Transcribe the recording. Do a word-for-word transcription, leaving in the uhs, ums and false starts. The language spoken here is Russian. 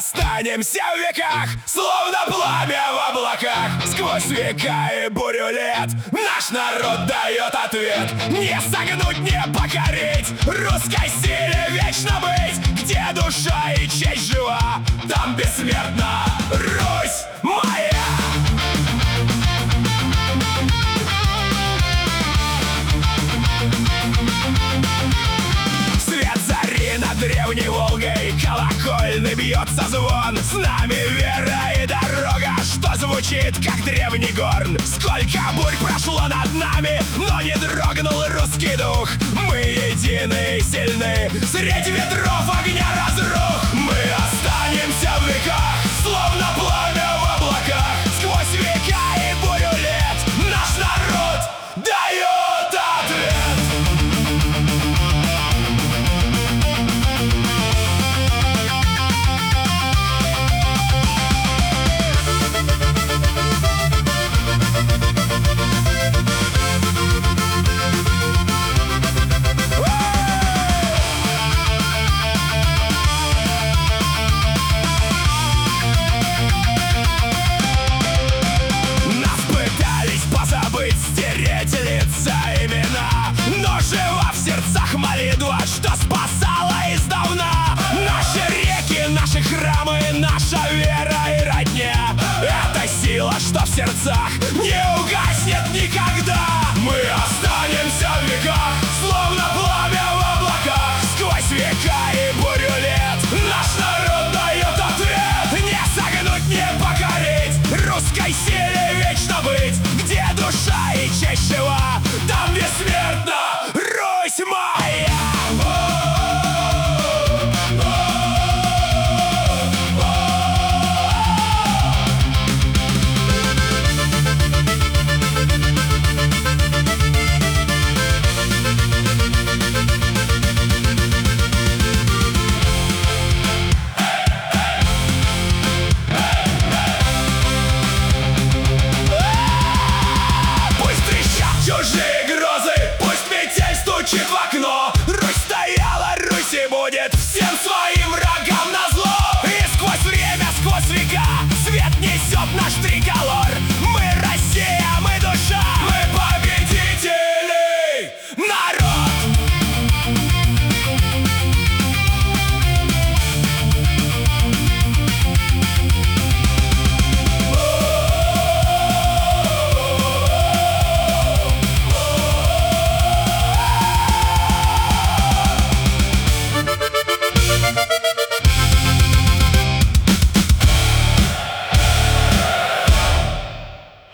останемся в веках, словно пламя в облаках. Сквозь века и бурю лет наш народ дает ответ: не согнуть, не покорить, русской силе вечно быть. Где душа и честь жива, там бессмертна Русь моя. Древней Волгой колокольный бьется звон. С нами вера и дорога, что звучит как древний горн. Сколько бурь прошло над нами, но не дрогнул русский дух. Мы едины и сильны средь ветров огня разрух. Мы останемся в веках, словно пламя в облаках. Сквозь века и бурю лет наш народ дает ответ. Стереть лица, имена, но жива в сердцах молитва, что спасала издавна. Наши реки, наши храмы, наша вера и родня — это сила, что в сердцах не угаснет никогда. Мы останемся в веках, словно пламя в облаках. Сквозь века и бурю лет наш народ дает ответ: не согнуть, не покорить, русской силе вечно быть. Где душа и честь жива,